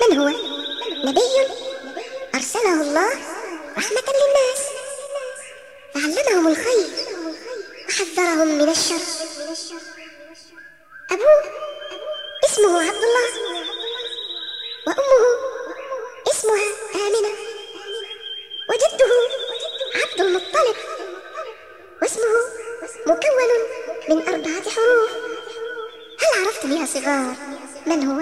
من هو؟ نبي أرسله الله رحمة للناس، فعلمهم الخير وحذرهم من الشر. أبوه اسمه عبد الله، وأمه اسمها آمنة، وجده عبد المطلب، واسمه مكون من 4 حروف. هل عرفتم يا صغار من هو؟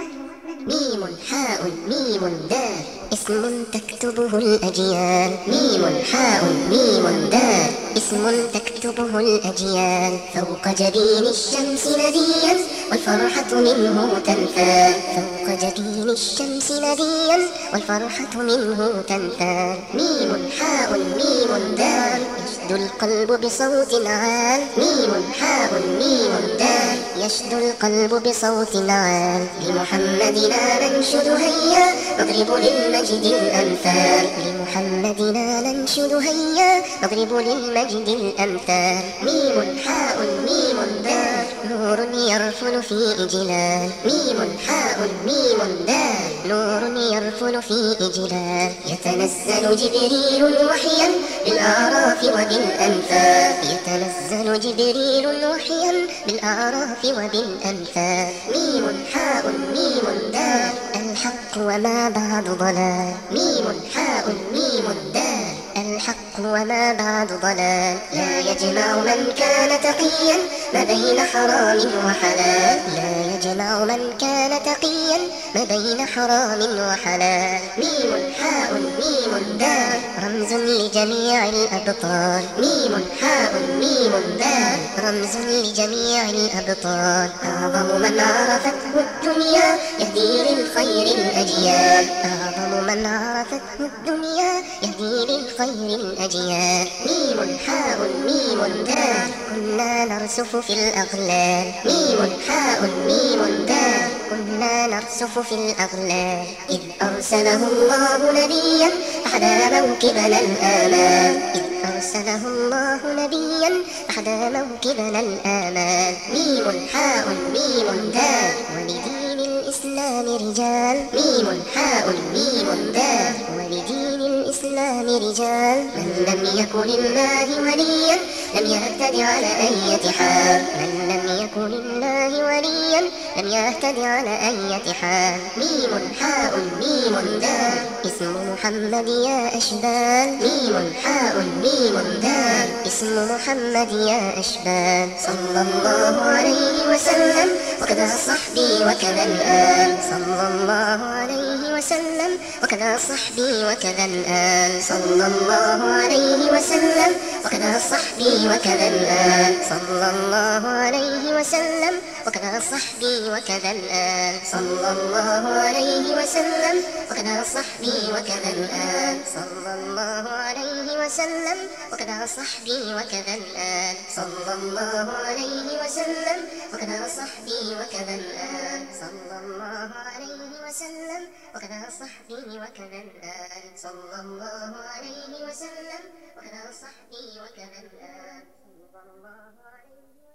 ميم حاء ميم دال، اسم تكتبه الأجيال. ميم حاء ميم دال، اسم تكتبه الأجيال. فوق جبين الشمس نديا والفرحة منه تنثال. فوق جبين الشمس نديا والفرحة منه تنثال. ميم حاء ميم دال، يشدو القلب بصوت عال. ميم حاء ميم دال، يشدو القلب بصوت عال. لمحمدنا ننشد هيا نضرب للمجد الأمثال. لمحمدنا ننشد هيا نضرب للمجد الأمثال. ميم حاء ميم دال، نور يرفل في إجلال. ميم حاء ميم دال، نور يرفل في إجلال. يتنزل جبريل وحيا بالأعراف وبالأنفال. يتنزل جبريل وحيا بالأعراف وبالأنفال. ميم حاء ميم دال، الحق وما بعد ضلال. ميم حاء ميم دال، الحق وما بعد ضلال. لا يجمع من كان تقيا ما بين حرام وحلال. لا يجمع من كان تقيا ما بين حرام وحلال. ميم حاء ميم دال، رمز لجميع الأبطال. ميم حاء ميم دال، رمز لجميع الأبطال. أعظم من عرفته الدنيا يهدي للخير الأجيال. أعظم من عرفته الدنيا يهدي للخير الأجيال. ميم حاء ميم دال، كنا نرسف في الأغلال. ميم حاء ميم دال، كنا نرسف في الأغلال. إذ أرسله الله نبيا أحدى موكبنا الآمال. إذ أرسله الله نبيا أحدى موكبنا الآمال. ميم حاء ميم دال، ولدين الإسلام رجال. ميم حاء ميم دال، ولدين الإسلام رجال. من لم يكن الله وليا لم يهتد على أية حال. من لم يكن الله وليا لم يهتد على أية حال. ميم حاء ميم دال، اسم محمد يا أشبال. ميم حاء ميم دال، اسم محمد يا أشبال. صلى الله عليه وسلم وكذا صحبي وكذا الآل. صلى الله عليه وسلم وكذا صحبي وكذا الآل. صلى الله عليه وسلم وكذا صحبي وكذا الآل. صلى الله عليه وسلم وكذا صحبي وكذا الآل. صلى الله عليه وسلم وكذا صحبي وكذا الآل. صلى الله عليه وسلم وكذا صحبي وكذا الآل. صلى الله عليه وسلم وكذا صحبي وكذا الآل. صلى الله عليه وسلم وكذا صحبي وكذا الآل. صلى الله عليه وسلم وكذا صحبي وكذا الآل. صلى الله عليه